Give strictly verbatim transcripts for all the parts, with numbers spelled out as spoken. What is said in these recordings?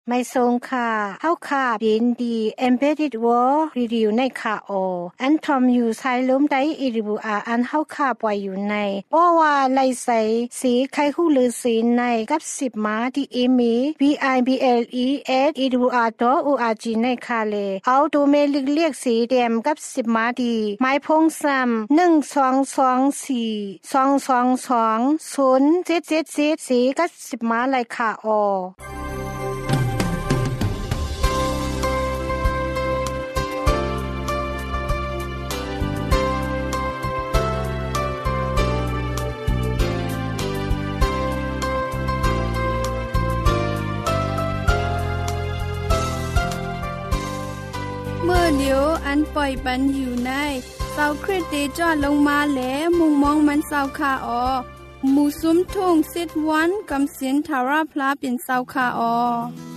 ไม่ทรงค่ะเฮาค่ะยินดี Embedded World Review ในค่ะโออันทอมอยู่ใช้ล้มได้อีริบูอาอันเฮาค่ะปล่อยอยู่ในว่าว่าไลใสสีไข่หูลือสีในกับสิบมาที่อีมี b i b l e at e d u r dot org ในค่ะเลเอาดูเมลิกเรียกสีแดมกับสิบมาดีไม้พงซ้ำหนึ่ง สอง สอง สี่ สอง สอง สอง ศูนย์ เจ็ด เจ็ด เจ็ดสีกับสิบมาเลยค่ะโอเมื่อเดียวอันปล่อยปันอยู่ในเสาคริสติจอดลงมาแล้วมุงมองมันเสาคาออหมู่ซุ้มทุ่งสิทวันกำเสียนทาราพลาเป็นเสาคาออ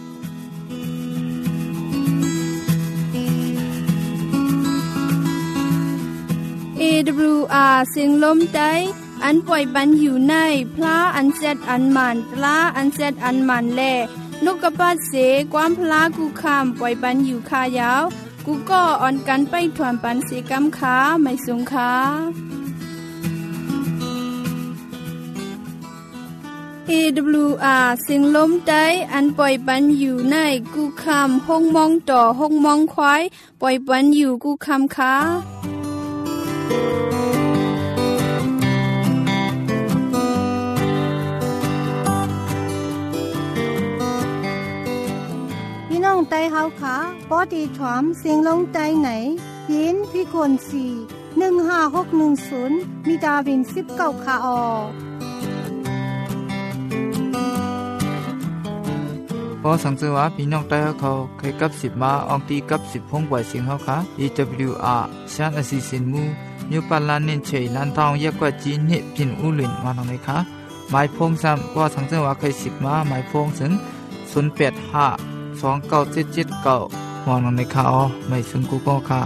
เอ ดับเบิลยู อาร์ เสียงลมได้อันปล่อยปันอยู่ในพลาอันเซตอันมันปลาอันเซตอันมันแลนกกระปาดเสความพลากูคามปล่อยปันอยู่คายาวกูก็อ่อนกันไปถวนปันเสกำขาไม่สูงขาเอ ดับเบิลยู อาร์ เสียงลมได้อันปล่อยปันอยู่ในกูคามห้องมองต่อห้องมองควายปล่อยปันอยู่กูคามขาน้องไตเฮาค่ะปอดีถอมเสียงลงไตไหนยินพี่คนสี่ หนึ่ง ห้า หก หนึ่ง ศูนย์มีดาวินสิบเก้าค่ะออพอสังเกตว่าพี่น้องไตเฮาเขาเคยกับสิบมาอองตีกับสิบพงปล่อยเสียงเฮาค่ะ อี ดับเบิลยู อาร์ ชานอสิสินมูยูปาลานินเฉยลันทองยกว่าจีนเนพินอุลินมาตรงไหนคะหมายพงซ้ำว่าสังเกตว่าเคยสิบมาหมายพงถึงศูนย์ แปด ห้าสอง เก้า เจ็ด เจ็ด เก้ามองลงในข่าวไม่ซึ่งกูก็ค่ะ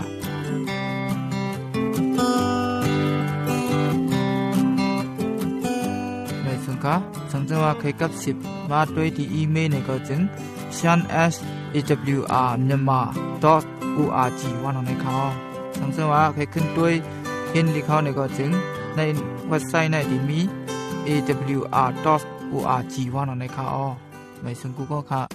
ไม่ซึ่งค่ะสังเกตว่าเคยกับสิบมาด้วยที่อีเมลในก็จึง shan s a w r myanmar dot org ว่าลงในข่าวสังเกตว่าเคยขึ้นด้วยเห็นที่เขาในก็จึงในเว็บไซต์ในที่มี a w r dot org ว่าลงในข่าวไม่ซึ่งกูก็ค่ะ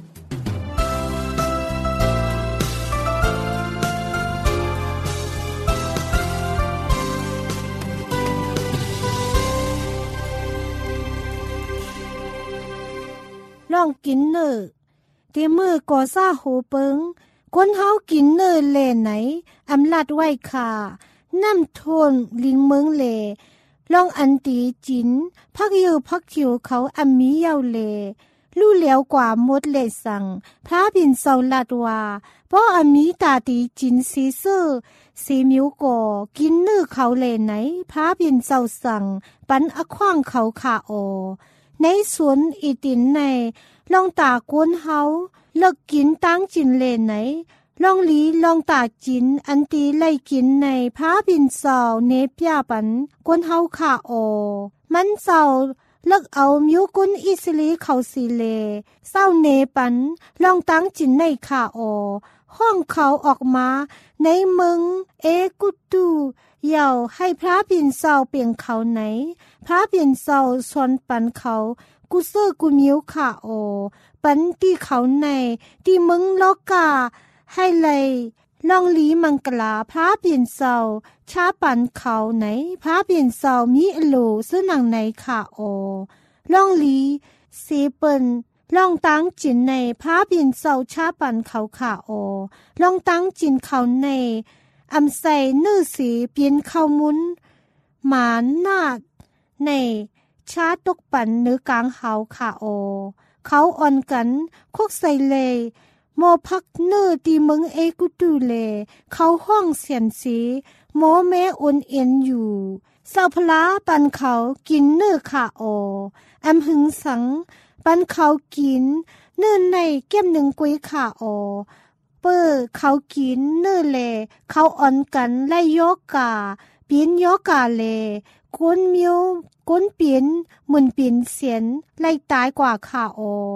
ลองกินเนอที่มือก่อซ่าหูเปิงคนเฮากินเนอแลไหนอำลาดไว้ค่ะน้ำทนลิงเมืองแลลองอันตีจินพักอยู่พักคิวเขาอำมีเยาแลลู่เหลียวกว่าหมดเลยสั่งพระบินเซาลาดว่าเพราะอำมีตาตีจินสีเซอสีมิวก่อกินเนอเขาแลไหนพระบินเซาสั่งปันอขว้างเขาขาออในสวนอีตินในลองตากวนเฮาเลิกกินตั้งจินเลนไหนลองลีลองตาจินอันตีไล่กินในพาบินเสาเนปยาปันกวนเฮาขาโอมันเสาเลิกเอามิวกุนอิสลีเขาสีเลเศร้าเนปันลองตั้งจินในขาโอห้องเขาออกมาในเมืองเอกุตูเย่าให้พระบินเศร้าเปลี่ยนเขาไหนพระบินเศร้าชวนปันเขากูเซอร์กูมิวขาโอปันที่เขาในที่เมืองโลกาให้เลยลองลีมังกลาพระบินเศร้าชาปันเขาไหนพระบินเศร้ามีอโลซึ่งหนังในขาโอลองลีเซเปินลองตั้งจินในพระบินเศร้าชาปันเขาขาโอลองตั้งจินเขาในอำใส่นื้อสีเปลี่ยนเข้ามุนหมานนาดในชาตกปันเนื้อกลางเขาขาโอเขาอ่อนกันคุกใส่เลยโมพักเนื้อตีเมืองเอกุตูเลเขาห้องเสียนสีโมแม่อุ่นเอ็นอยู่เศร้าพลาปันเขากินเนื้อขาโอแอมหึงสังปันเขากินเนื้อในเก็บหนึ่งกุยขาโอเปิ้อเขากินเนื้อเลเขาอ่อนกันไล่โยกาเปลี่ยนโยกาเลก้นมิวก้นเปลี่ยนเหมือนเปลี่ยนเสียนไล่ตายกว่าขาโอ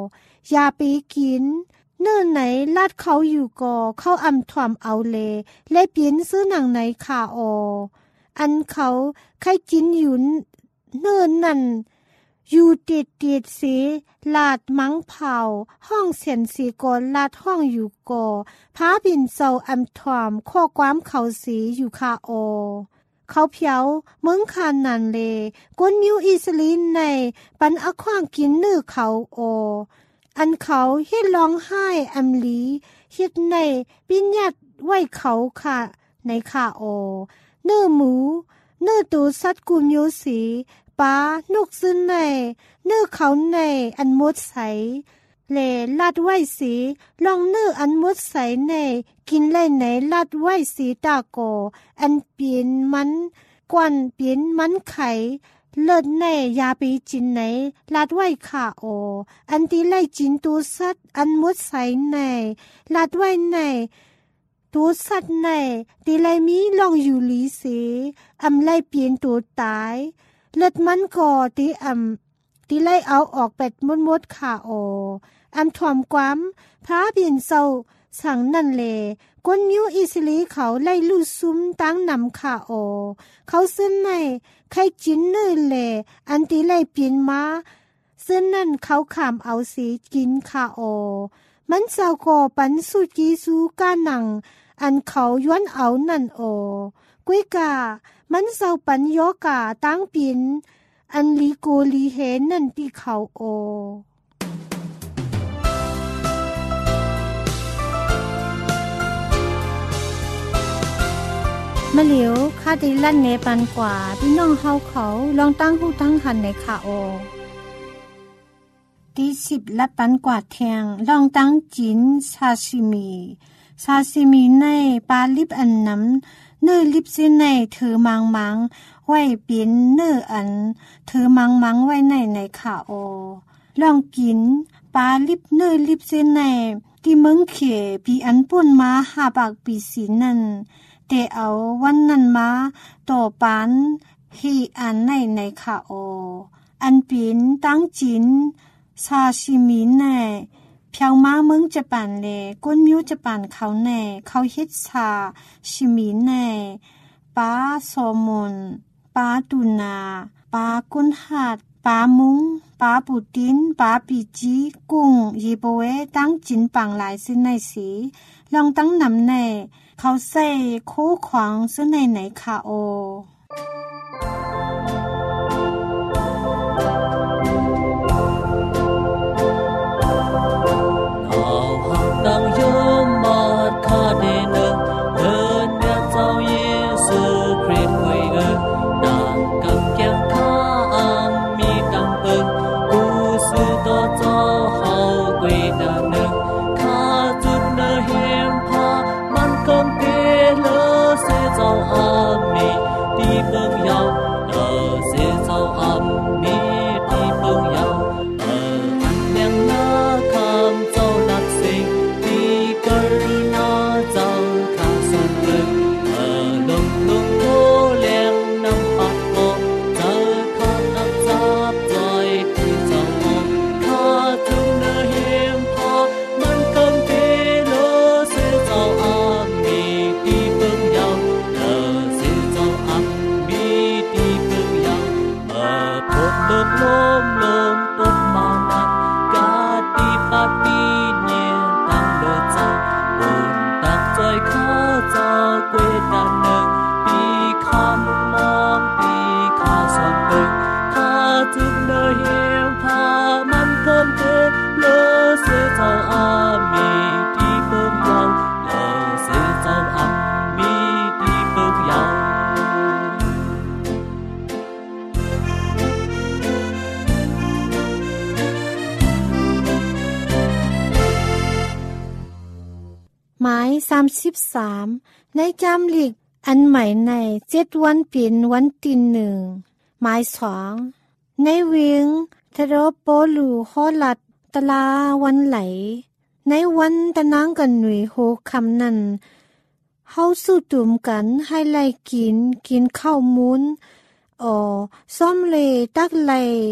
อย่าไปกินเนื่อไหนลาดเขาอยู่ก่อเข้าอำถ่อมเอาเลและเปลี่ยนซื้อหนังไหนขาอออันเขาใครกินอยู่เนื่อนั่นอยู่เตียดเตียดสีลาดมังเผาห้องเสียนสีก่อลาดห้องอยู่ก่อพาบินเศร้าอำถ่อมข้อความเขาสีอยู่ขาออเขาเพียวเมืองคานนันเลกวนมิวอิสลินในปันอควางกินเนื้อเขาโออันเขาเฮ็ดร้องไห้อำลีเฮ็ดในปิญญาตไว้เขาค่ะในค่ะโอเนื้อหมูเนื้อตูสัตว์กุมโยสีปลานกซึนในเนื้อเขาในอันมดใสเลลาดไว้สีลองเนื้ออันมดใสในกินไล่ไหนลาดไว้สีตาโกอันเปลี่ยนมันกวนเปลี่ยนมันไข่เลิศในยาปีจินไหนลาดไว้ขาโออันที่ไล่จินตัวสัตว์อันมดใสในลาดไว้ในตัวสัตว์ในที่ไล่มีลองอยู่ลีสีอำไล่เปลี่ยนตัวตายเลิศมันก่อที่อำที่ไล่เอาออกเป็ดมดมดขาโออำถ่อมความพระเบียนเศร้าสั่งนั่นเลกวนมิวอิสลีเขาไล่ลู่ซุ้มตั้งนำขาโอเขาซึ่งในใครจินเนื้อเลอันที่ไล่เปลี่ยนมาซึ่งนั่นเขาขามเอาสีกินขาโอมันเศร้าก่อปันสุจีสูก้าหนังอันเขาย้อนเอานั่นโอกุ้ยกามันเศร้าปันโยกาตั้งเปลี่ยนอันลีโกลีเฮนั่นที่เขาโอมะเหลียวคาดิลั่นเนปันกว่าพี่น้องเฮาเขาลองตั้งหูตั้งหันในค่ะโอที่สิบละปันกว่าแทงลองตั้งจินซาชิมิซาชิมิในปลาลิบอันน้ำเนื้อลิบซิในเธอมังมังไว้เปลี่ยนเนื้ออันเธอมังมังไว้ในในค่ะโอลองกินปลาลิบเนื้อลิบซิในที่เมืองเขปีอันป่นมาหาบากปีสีนั่นแต่เอาวันนั้นมาต่อปานฮีอันในในค่ะโออันปีนตั้งจินซาชิมิแน่เพียงมาเมืองญี่ปุ่นเลก้นมิวญี่ปุ่นเขาแน่เขาเฮ็ดซาชิมิแน่ปลาโซมอนปลาตูนาปลากุนหัดปลามุงปลาปูตินปลาปีจีกุ้งยีโบเวตั้งจินปังหลายซึ่งในสีลองตั้งนำแน่เขาใส่โคขวางซึ่งในไหนค่ะโอหมายสามสิบสามในจำหลีกอันใหม่ในเจ็ดวันเปลี่ยนวันตินหนึ่งหมายสองในเวียงทะโรโปลูฮอลัดตลาวันไหลในวันตะนางกันหนุ่ยโหคำนั้นเฮาสู้ตุ่มกันให้ไล่กินกินข้าวมุนอ๋อซ้อมเลตักไล่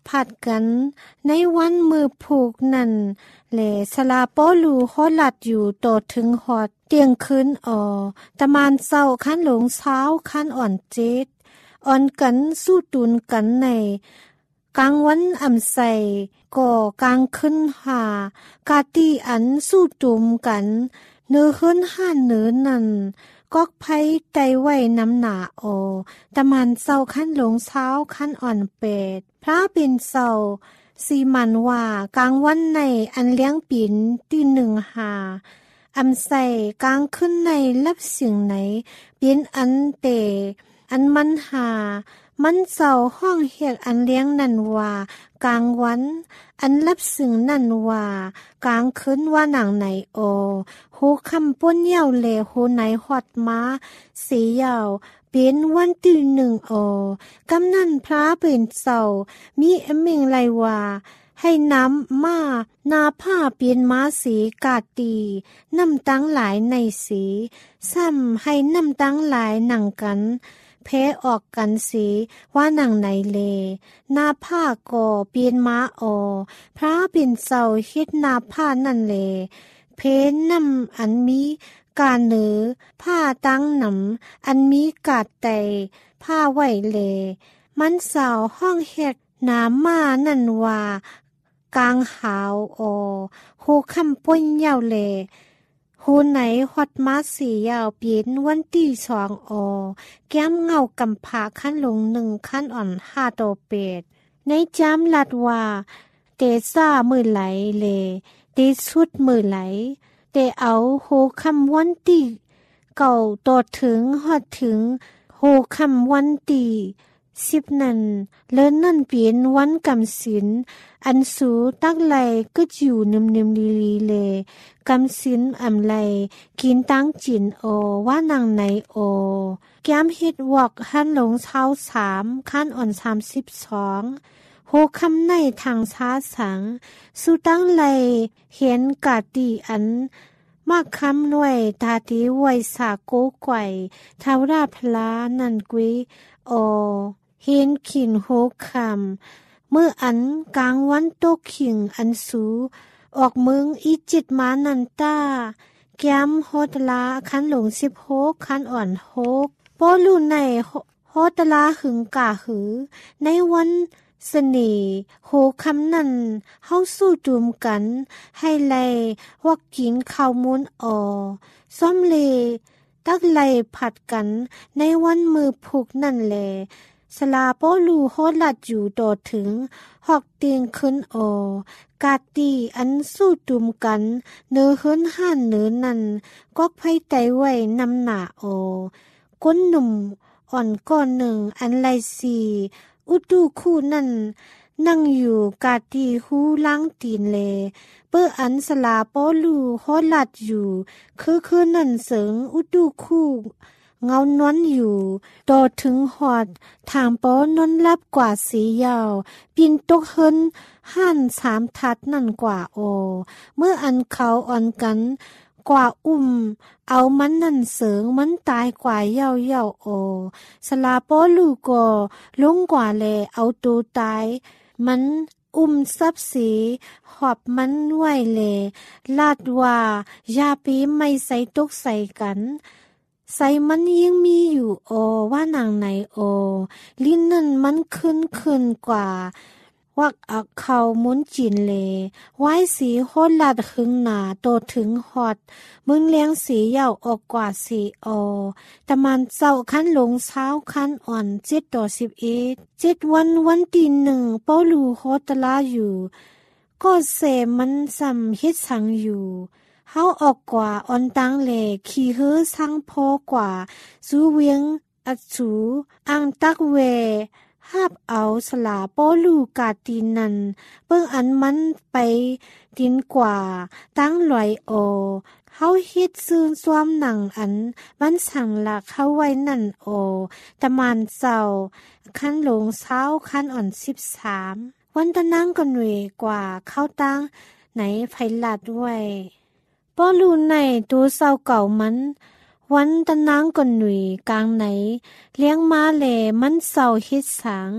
ผัดกันในวันมือผูกนั่นแหละสลาโปลูฮอลัดอยู่ต่อถึงฮอดเตียงคืนออตะมานเศร้าคันหลงเช้าคันอ่อนเจ็ดอ่อนกันสู้ตุนกันในกลางวันอ่ำใส่ก่อกลางขึ้นหากาตีอันสู้ตุมกันเนื้อขึ้นห้านเนื้อนั่นก๊อกไผ่ไตไว้น้ำหนาโอตะมันเศร้าขั้นหลงเช้าขั้นอ่อนเป็ดพระเป็นเศร้าสีมันว่ากลางวันในอันเลี้ยงปิ่นตีหนึ่งหาอำใส่กลางขึ้นในรับสิ่งไหนเป็นอันเตอันมันหามันเศร้าห้องเฮียกอันเลี้ยงนั่นว่ากลางวันอันรับสิ่งนั่นว่ากลางคืนว่าหนังไหนโอหูคำป้นเย่าเลหูไหนหอดม้าสียาวเป็นวันตีหนึ่งโอกำนันพระเป็นเศร้ามีเอมิงไรว่าให้น้ำมานาผ้าเปลี่ยนม้าสีกาตีน้ำตั้งหลายในสีซ้ำให้น้ำตั้งหลายหนังกันเพออกกันสีว่าหนังไหนเลนาผ้าก่อเปลี่ยนม้าออพระเป็นเศร้าเฮ็ดนาผ้านั่นเลเพน้ำอันมีกาเนือผ้าตั้งหนำอันมีกาดไตผ้าไหวเลมันเศร้าห้องเฮ็ดน้ำมานั่นว่ากลางหาวออหูคำป้นยาวเลหูไหนฮอดมาสียาวเปลี่ยนวันตีสองออแก้มเงากำผาขั้นลงหนึ่งขั้นอ่อนห้าโตเป็ดในจามลัดว่าเตซ่ามือไหลเลเตสุดมือไหลเตเอาหูคำวันตีเก่าต่อถึงฮอดถึงหูคำวันตีสิบนั่นเลินนั่นเปลี่ยนวันกำสินอันสูตักไหลก็อยู่นิมนิมลีลีเลกำสินอำไหลกินตั้งจินโอว่านางไหนโอแก้มเฮ็ดวอกหันหลงเช้าสามขั้นอ่อนสามสิบสองโหคำในทางช้าสังสูตั้งไหลเห็นกาตีอันมากคำหน่วยตาตีไวสาโกไกวทาวราพลานันกวีโอเห็นขินโหคำเมื่ออันกลางวันโตขิงอันสูออกเมืองอีจิตมานันตาแก้มโฮตลาคันหลงสิบโฮคันอ่อนโฮโปลูในโฮตลาหึงกาหือในวันเสน่ห์โหคำนั้นเฮาสู้จุมกันให้ไลวักกินข้าวมูนออซ้อมเลตักไลผัดกันในวันมือผูกนั่นแลสลาโปลูโฮลัดอยู่ต่อถึงหอกเตียงขึ้นออกาตีอันสู้ตุมกันเนื้อขึ้นห้านเนื้อนั่นก็ไพ่ไตไว้นำหนาออก้นหนุ่มอ่อนก้อนหนึ่งอันไลสีอุดูคู่นั่นนั่งอยู่กาตีหูล้างตีนเลเปื้ออันสลาโปลูโฮลัดอยู่คือคือนั่นเสิงอุดูคู่เงานวลอยู่ต่อถึงหอดทางป้อนนลับกว่าสียาวปินตกเฮินห้านสามทัดนั่นกว่าโอเมื่ออันเขาอ่อนกันกว่าอุ้มเอามันนั่นเสริงมันตายกว่าเย่าเย่าโอสลาโปลูก็ลงกว่าแลเอาตัวตายมันอุ้มซับสีหอบมันไว้เลลาดว่ายาปีไม่ใส่ตกใส่กันใส่มันยังมีอยู่โอว่านางไหนโอลิ้นนั่นมันขึ้นขึ้นกว่าวักอักเขามุนจินเลไว้สีโหดลัดหึงหนาโตถึงหอดมึงเลี้ยงสียาวออกกว่าสีโอแต่มันเจ้าขั้นหลงเช้าขั้นอ่อนเจ็ดต่อสิบเอ็ดเจ็ดวันวันตีหนึ่งเปาลูโฮตลาอยู่ก็เสมันซ้ำเฮ็ดสังอยู่เฮาออกกว่าออนตังเลขี่เฮือสังพอกว่าสูเวียงอัดสูอังตักเวหาบเอาสลาโปลูกาตีนันเบิ่งอันมันไปดินกว่าตั้งลอยโอเฮาเฮ็ดซื่นซ้อมหนังอันมันสั่งหลักเข้าไว้นั่นโอตะมานเจ้าคันหลงเช้าคันอ่อนสิบสามวันตะนั่งก็หน่วยกว่าเข้าตั้งไหนไผลัดไว้ปอลูในตัวเศร้าเก่ามันวันตะนางก่อนหนุ่ยกลางไหนเลี้ยงม้าแลมันเศร้าเฮ็ดสัง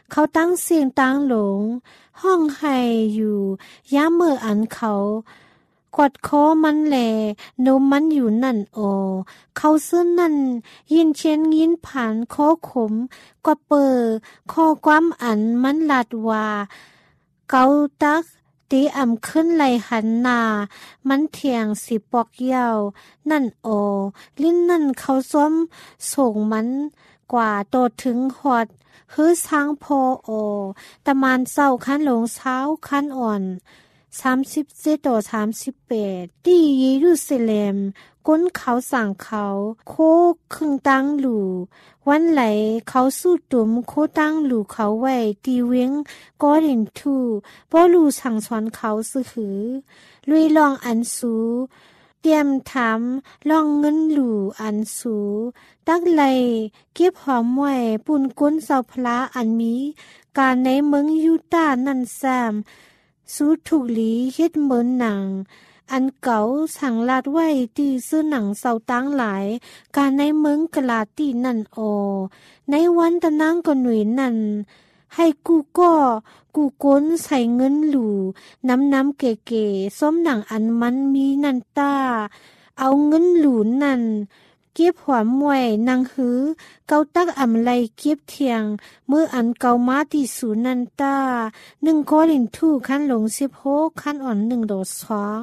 เขาตั้งเสียงตั้งหลงห้องไห้อยู่ย้ำเมื่ออันเขากอดคอมันแหลนมมันอยู่นั่นโอเขาซื้อนั่นยินเชียนยินผ่านคอขมก็เปอคอความอันมันลาดว่าเกาตักตีอ่ำขึ้นไหลหันหน้ามันเถียงสิปอกยาวนั่นโอลิ้นนั่นเขาซ้อมส่งมันกว่าโตถึงหอดฮื้อช้างพอโอตะมานเศร้าคันหลงเช้าคันอ่อนสามสิบเจ็ดต่อสามสิบแปดที่เยรูซาเล็มก้นเขาสั่งเขาโคครึ่งตั้งหลู่วันไหลเขาสู้ตุ่มโคตั้งหลู่เขาไว้ตีเว้งก็เห็นทูบ่รู้สั่งสอนเขาซื่อหือลุยลองอันสูเตรียมถามลองเงินหลู่อันสูตักไหลเก็บหอมไว้ปุ่นก้นเสาพระอันมีการในเมืองยูตานั่นแซมสู้ถูกหลีเฮ็ดเหมือนหนังอันเก่าสั่งลาดไว้ตีซื้อหนังเสาตั้งหลายการในเมืองกลาตีนั่นโอในวันตะนางก็หนุ่ยนั่นให้กูก็กูก้นใส่เงินหลู่น้ำน้ำเก๋ๆส้มหนังอันมันมีนันตาเอาเงินหลู่นั่นเก็บหัวมวยนางหือเกาตักอำไลเก็บเทียงเมื่ออันเกามาที่สูนันตาหนึ่งโคลินทูขั้นหลงสิบหกขั้นอ่อนหนึ่งโดดสอง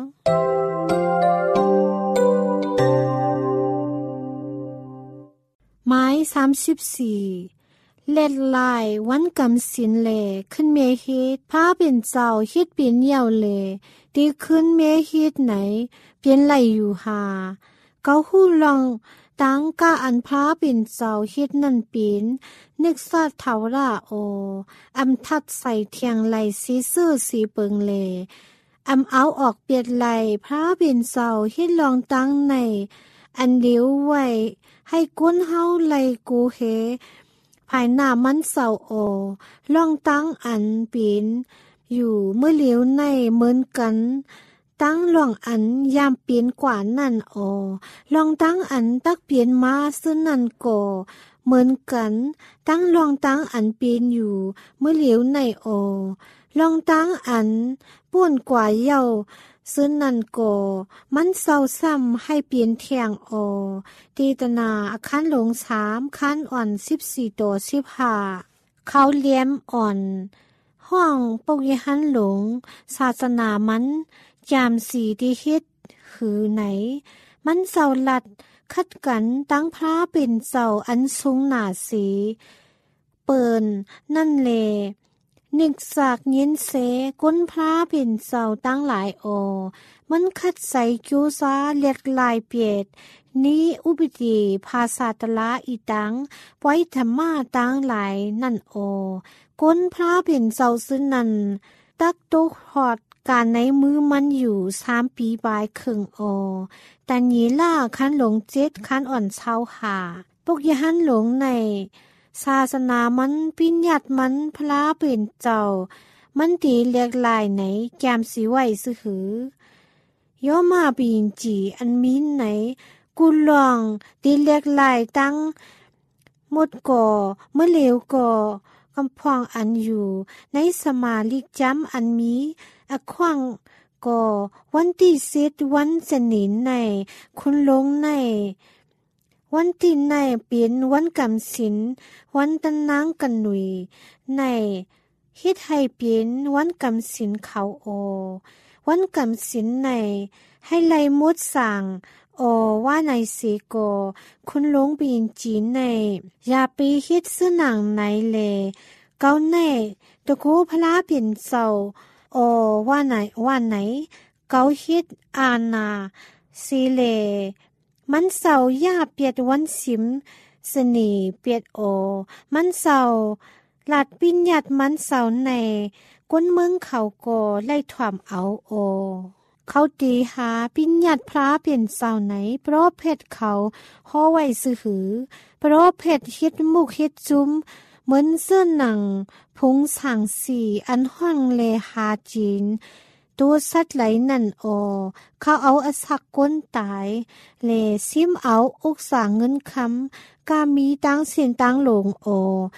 ไม้สามสิบสี่เล็ดลายวันกำสินเลขึ้นเมฮิตพาเป็นเจ้าฮิตเปลี่ยนเยาวเลตีขึ้นเมฮิตไหนเปลี่ยนไหลอยู่หาเกาหู้ลองตั้งกาอันพาเป็นเจ้าฮิตนั่นปีนนึกซาเทาราโออำทัดใส่เทียงไหลสีเสื้อสีเปิงเลอำเอาออกเปลี่ยนไหลพาเป็นเจ้าฮิตลองตั้งในอันเลี้ยวไว้ให้ก้นเฮาไหลกูเฮภายหน้ามันเศร้าโอล่องตั้งอันปีนอยู่เมื่อเหลียวในเหมือนกันตั้งล่องอันยามเปลี่ยนกว่านั่นโอล่องตั้งอันตักเปลี่ยนมาซึ่งนั่นโกเหมือนกันตั้งล่องตั้งอันเปลี่ยนอยู่เมื่อเหลียวในโอล่องตั้งอันป้วนกว่าเย้าซึ่งนั่นโกมันเศร้าซ้ำให้เปลี่ยนเทียงโอตีตนาคันหลงสามคันอ่อนสิบสี่ตัวสิบห้าเขาเลี้ยมอ่อนห้องปกยหันหลงศาสนามันยามสีที่เฮ็ดหือไหนมันเศร้าลัดคัดกันตั้งพระเป็นเศร้าอันสูงหนาสีเปินนั่นเลนึกสากเย็นเสก้นพระเป็นเศร้าตั้งหลายโอมันคัดใส่กิวซาเลียดลายเปียดนี้อุบิตีภาษาตละอีตังไว้ธรรมาตั้งหลายนั่นโอก้นพระเป็นเศร้าซึ่งนั้นตักตุกหอดการในมือมันอยู่สามปีบายครึ่งโอแต่ยีล่าคันหลงเจ็ดคันอ่อนเช้าหาปกยหันหลงในศาสนามันปิญญัติมันพระเป็นเจ้ามันตีเรียกลายไหนแกมสีไหวซื้อหือย่อมาปีนจีอันมีนไหนกุลองตีเรียกลายตั้งหมดก่อเมื่อเหลวก่อกำพองอันอยู่ในสมาลิกจำอันมีอขวางก่อวันที่เซตวันสนินในคุณลงในวันที่ในเปลี่ยนวันกำสินวันตันนางกันหนุยในเฮ็ดให้เปลี่ยนวันกำสินเขาโอวันกำสินในให้ไล่มดสั่งโอว่าในเสโกคุณลงปีนจีนในอย่าไปเฮ็ดซื้อหนังไหนเลเกาในตะโกพระเปลี่ยนเศร้าโอว่าไหนว่าไหนเกาเฮ็ดอานาสีเลมันเศร้าย่าเปียดวันสิมสนีเปียดโอมันเศร้าหลัดปิญญัติมันเศร้าในก้นเมืองเขาโกไล่ถ่วมเอาโอเขาตีหาปิญญัติพระเปลี่ยนเศร้าไหนเพราะเพศเขาห่อไว้ซื้อหือเพราะเพศเฮ็ดมุกเฮ็ดจุ้มเหมือนเสื้อหนังพงสังสีอันห้องเลหาจีนตัวสัตว์ไหลนั่นโอเขาเอาอสักก้นตายเลซิมเอาอกสางเงินคำกามีตังเสียนตังหลงโอ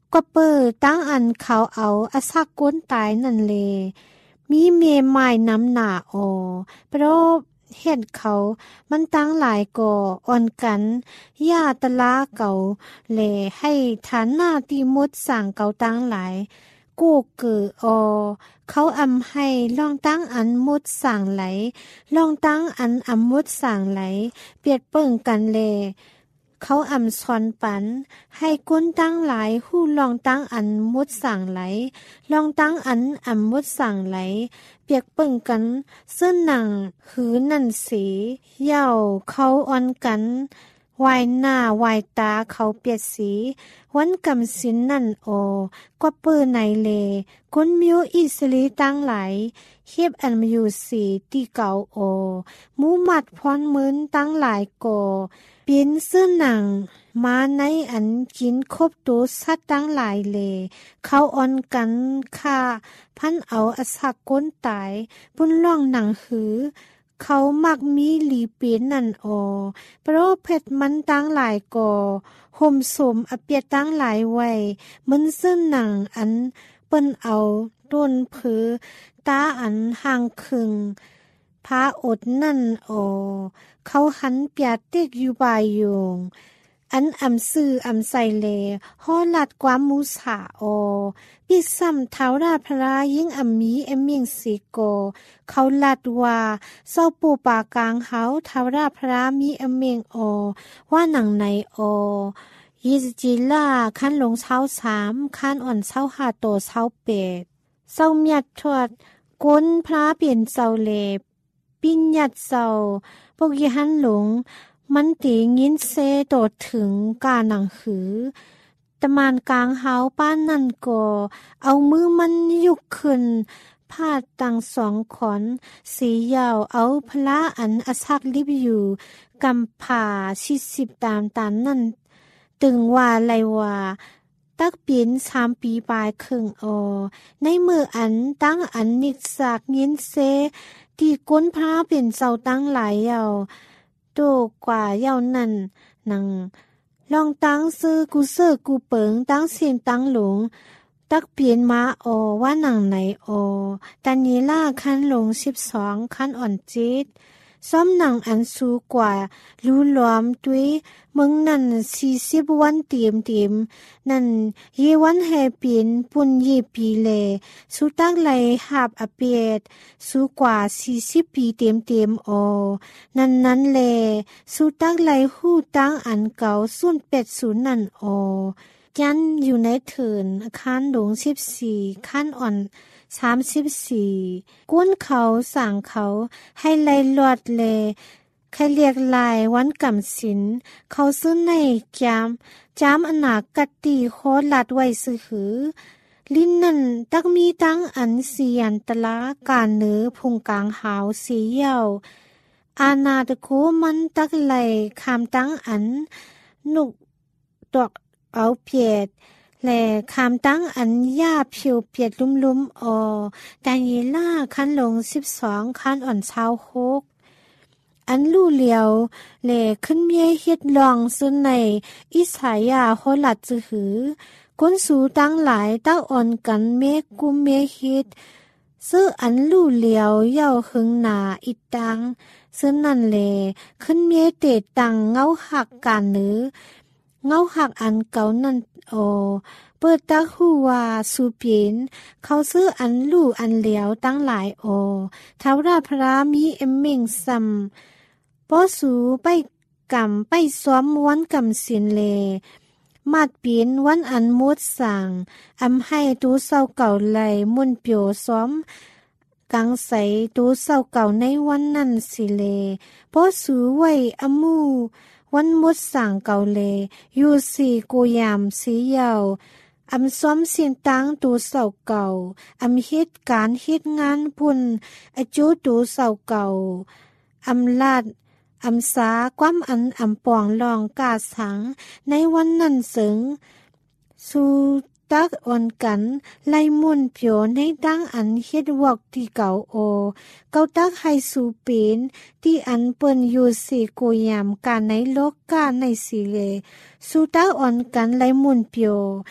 ก็เปิดตั้งอันเขาเอาอาซักก้นตายนั่นเลมีเมไม้น้ำหนาออเพราะเห็ดเขามันตั้งหลายก่ออ่อนกันย่าตะลาเก่าแลให้ฐานหน้าตีมดสั่งเก่าตั้งหลายกูเกือออเขาอำให้ลองตั้งอันมดสั่งไหลลองตั้งอันอำมดสั่งไหลเปียดเปิ่งกันแลเขาอำซอนปันให้ก้นตั้งหลายหู้ลองตั้งอันมดสั่งไหลลองตั้งอันอำมดสั่งไหลเปียกเปิ่งกันเสื้อหนังหือนั่นสีเย่าเขาอ่อนกันวายหน้าวายตาเขาเปียดสีวันกำสินนั่นโอกว่าเปื้อในเลก้นมิวอิสลีตั้งหลายเฮียบอันมอยู่สีตีเก่าโอมูมัดพรมืนตั้งหลายก่อเป็นเสื้อหนังมาในอันกินครบตัวสัตว์ตั้งหลายเลเขาอ่อนกันค่าพันเอาอสักก้นตายบุญล่องหนังหือเขามักมีหลีเปียนนั่นออเพราะเพชรมันตั้งหลายก่อห่มสมอเปียตั้งหลายไว้มันเสื้อหนังอันเปิ้นเอาต้นเผือตาอันห่างคึงพาอดนั่นออเขาหันเปียติกอยู่บายโยงอันอำซื่ออำใส่เลฮอลัดความมูสาออปิซ้ำเท้าราพระยิ่งอำมีเอมเมียงสีโกเขาลัดว่าเศร้าปูปากลางเฮาเท้าราพระมีเอมเมียงออว่าหนังในออยิสจิล่าคันลงเช้าสามคันอ่อนเช้าหาโตเช้าเป็ดเศร้าเมียดทวดก้นพระเปลี่ยนเศร้าเลปิ้นยัดเศร้าพวกยหันหลงมันตีงินเซโตถึงกาหนังหือตะมานกลางเฮาป้านนั่นก็เอามือมันยุกขึ้นพาดตังสองขอนสียาวเอาพระอันอสักลิบอยู่กำผ่าชิดสิบตามตันนั่นตึงว่าไรว่าตักเปลี่ยนสามปีปลายครึ่งออในมืออันตั้งอันนิสากงินเซที่ก้นพระเปลี่ยนเจ้าตั้งหลายยาวโตกว่าเย้านั่นนังลองตั้งซื้อกูเซอร์กูเปิงตั้งเสียงตั้งหลงตักเปลี่ยนมาออว่าหนังไหนออตันนีล่าคันหลงสิบสองคันอ่อนจิตซ้อมหนังอันสูกว่ารู้ล้อมตุยมึงนั่นสี่สิบวันเตียมเตียมนั่นเยวันแห่เปลี่ยนปุ่นเยปีเลสูตักไหลหาบอเปียดสูกว่าสี่สิบปีเตียมเตียมออนั่นนั้นเลสูตักไหลหู้ตั้งอันเก่าสุนเป็ดศูนย์นั่นออยันอยู่ในเถินคันหลงสิบสี่คันอ่อนสามสิบสี่ก้นเขาสั่งเขาให้ไล่ลอดเลใครเรียกลายวันกำสินเขาซื้อในจามจามอนากัตตีโคลัดไว้ซื้อหือลิ้นนั่นตักมีตั้งอันเสียนตะละการเนื้อพุงกลางหาวสีเยาอาณาตะโคมันตักไหลคำตั้งอันนุกดอกเอาเพียดแลคำตั้งอันย่าผิวเปียดลุ่มๆออแต่ยีล่าคันลงสิบสองคันอ่อนเช้าโคกอันลู่เหลียวแลขึ้นเมียเฮ็ดลองซึ่งในอิสายาโคลัดจือหือก้นสูตั้งหลายตั้งอ่อนกันเมกุมเมเฮ็ดซื้ออันลู่เหลียวเย่าหึงหนาอิตังซึ่งนั่นแลขึ้นเมียเตะตังเงาหักการเนื้อเงาหักอันเก่านั่นโอเปิดตาหูว่าสูเปียนเขาซื้ออันลู่อันเหลียวตั้งหลายโอท้าวราพระมีเอ็มเม่งซ้ำป้อสูไปกำไปซ้อมวันกำสินเลมาดเปียนวันอันมดสั่งอำให้ตูเศร้าเก่าไหลมุนเปียวซ้อมกังใสตูเศร้าเก่าในวันนั้นสิเลป้อสูไว้อมูวันมดสั่งเก่าเลอยู่สี่กูยามสีเยาอำซ้อมเสียงตังตูเสาเก่าอำเฮ็ดการเฮ็ดงานพุ่นอจูตูเสาเก่าอำลาดอำสาความอันอำปองลองกาสังในวันนั้นเสิงสู่ตักอ่อนกันไล่มุนเปียวในดังอันเฮ็ดวอกที่เก่าโอเก่าตักให้สู่เป็นที่อันเปิ้นอยู่สี่กูยามกาในโลกกาในสิเลสู่ตักอ่อนกันไล่มุนเปียว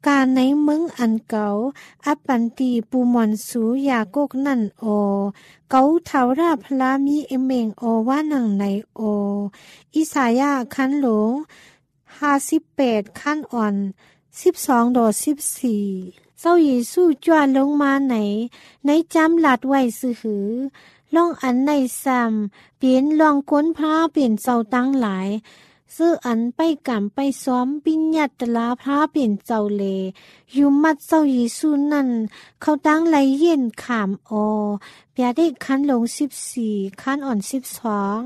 การในเมืองอันเก่าอัปปันตีปูมอนสูยากกนั่นโอเกาเทาราพลามีเอเมงโอว่านังในโออิสายาคันหลงห้าสิบแปดคันอ่อนสิบสองดอสิบสี่เจ้าเยซูจวนลงมาไหนในจำหลัดไว้ซื่อหือล่องอันในซ้ำเปลี่ยนลองค้นพระเปลี่ยนเจ้าตั้งหลายซื้ออันไปกำไปซ้อมปิญญาตลาพระเปลี่ยนเจ้าเลอยู่มัดเจ้าเยซูนั่นเขาตั้งไหลเย็นขามออเปียได้คันลงสิบสี่คันอ่อนสิบสอง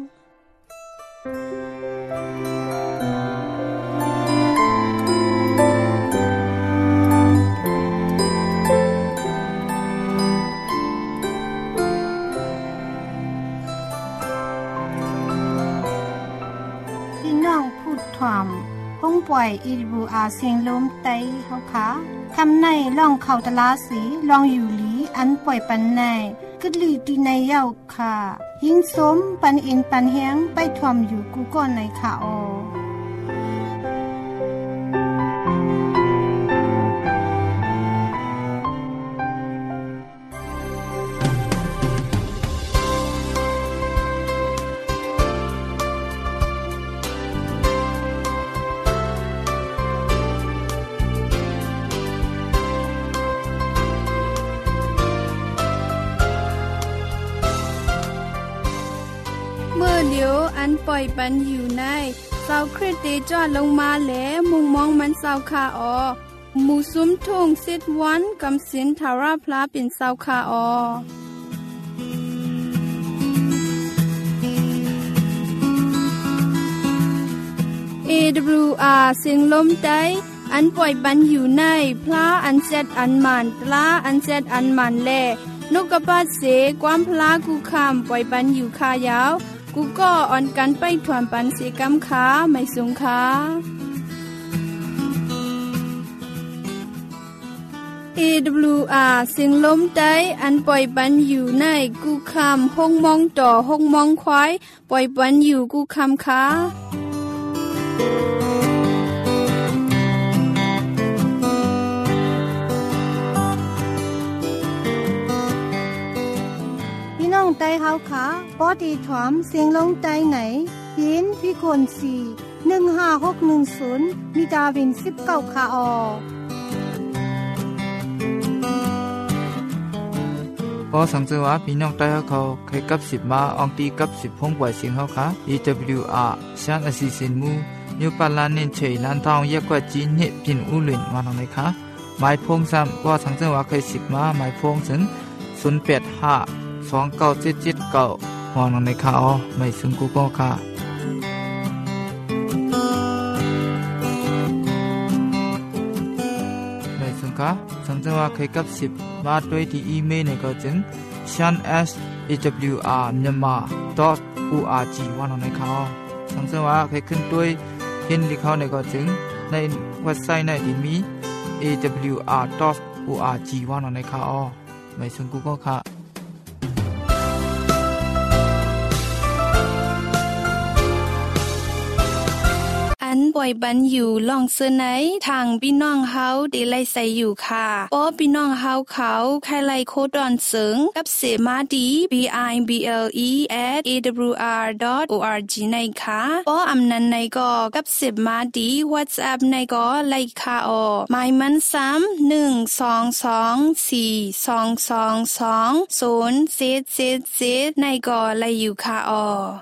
ความห้องป่วยอีบูอาเสียงลมไตเฮาคะคำในล่องเข้าตลาสีลองอยู่หลีอันป่วยปันในกึดลีตีในเย้าค่ะยิ่งสมปันอินปันแหงไปถ่วมอยู่กูก่อนในค่ะออเดี๋ยวอันปล่อยปันอยู่ในเสาคริสต์จอดลงมาแหลมุงมองมันเสาคาออหมู่ซุ้มทุ่งสิดวันกำสินทาราพลาเป็นเสาคาออ เอ ดับเบิลยู อาร์ เสียงลมไต้อันปล่อยปันอยู่ในพลาอันเซตอันมันปลาอันเซตอันมันแลนกกระปาดเสความพลากูคำปล่อยปันอยู่คายาวกูก็อ่อนกันไปถวนปันเสกำขาไม่สูงขาเอ ดับเบิลยู อาร์ เสียงลมไต้อันปล่อยปันอยู่ในกูคำห้องมองต่อห้องมองควายปล่อยปันอยู่กูคำขาไต้เฮาขาปอดีถวมเสียงลงไต้ไหนยินพี่คนสี่หนึ่งห้าหกหนึ่งศูนย์มีดาวินสิบเก้าคาออพอสังเกตว่าพี่น้องไต้เขาเคยกับสิบมาอองตีกับสิบพงปล่อยเสียงเขาค่ะ อี ดับเบิลยู อาร์ ชันอสิสินมูยูปาลานินเฉยลันทองเยกกว่าจีนเนพินอุลินมาตรงไหนคะหมายพงซ้ำพอสังเกตว่าเคยสิบมาหมายพงถึงศูนย์แปดห้าสองเก้าเจ็ดเจ็ดเก้าหองในข่าวไม่ซึ่งกูก็ค่ะไม่ซึ่งค่ะสังเกตว่าเคยกับสิบมาด้วยที่อีเมลในก็จึง ชัน เอส เอ ดับเบิลยู อาร์ myanmar ดอท โอ อาร์ จี ว่าในข่าวสังเกตว่าเคยขึ้นด้วยเห็นลิข่าวในก็จึงในเว็บไซต์ในที่มี เอ ดับเบิลยู อาร์ ดอท โอ อาร์ จี ว่าในข่าวไม่ซึ่งกูก็ค่ะอันป่อยบันอยู่ลองเสื้อไหนทางพี่น้องเฮาได้ไล่ใส่อยู่ค่ะป้อพี่น้องเฮาเขาใครไล่โคดอนเสิงกับเสมาดี บี ไอ บี แอล อี แอท เอ ดับเบิลยู อาร์ ดอท โอ อาร์ จี ในค่ะป้ออำนันในก็กับเสมาดี WhatsApp ในก็ไล่ค่ะออหมายมันซ้ำหนึ่ง สอง สอง สี่ สอง สอง สอง ศูนย์ เจ็ด เจ็ด เจ็ดในก็ไล่อยู่ค่ะออ